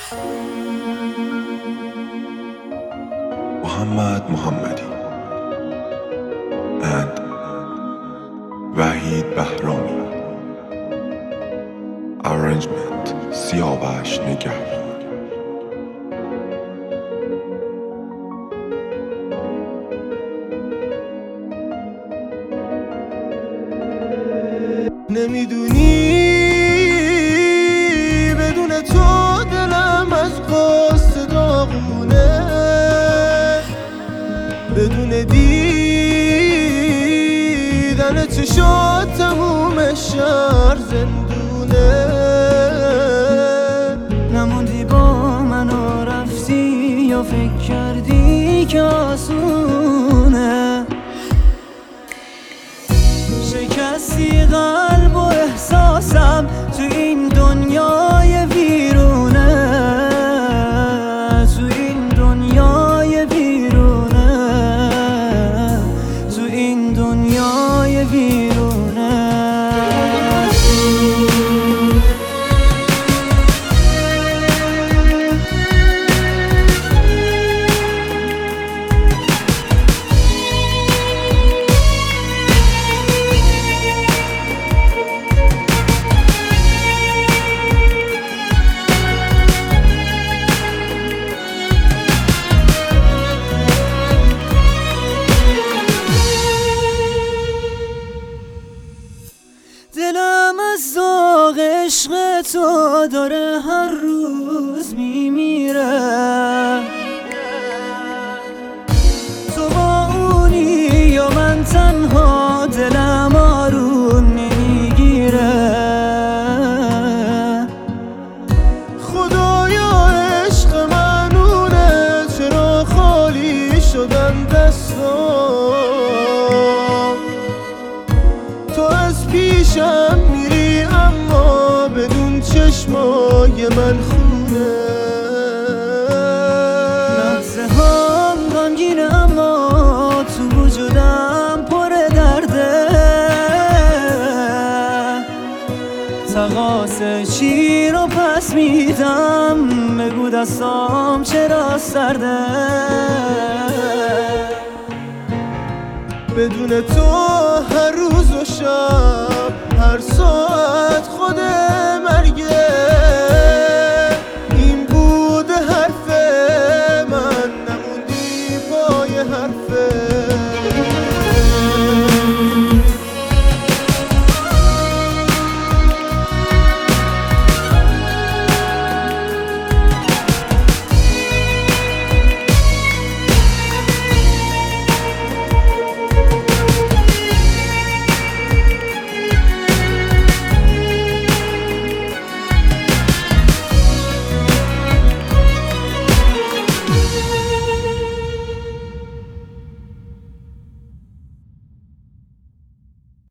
Muhammad Mohammadi and Wahid Bahrami. Arrangement Siyavesh Negahvan. نمیدونی بدون تو دلم از قصد داغونه، بدون دیدن چشات تموم شهر زندونه. نموندی با من و رفتی یا فکر کردی که آسونه، شکستی قلب و احساسم تو این دنیای ویرونه، تو این دنیای ویرونه، تو این دنیای ویرونه. دلم از ذوق عشق تو داره هر روز میمیره، تو با اونی یا من تنها دلم آروم نمیگیره. خدایا عشق منونه، چرا خالی شدن دستام، تو از پیشم میری اما بدون چشمای من خونه. لحظه هم غمگینه اما تو وجودم پر درده، تقاص چی رو پس میدم بگو دستام چرا سرده. بدون تو هر روز و شب هر ساعت خود مرگ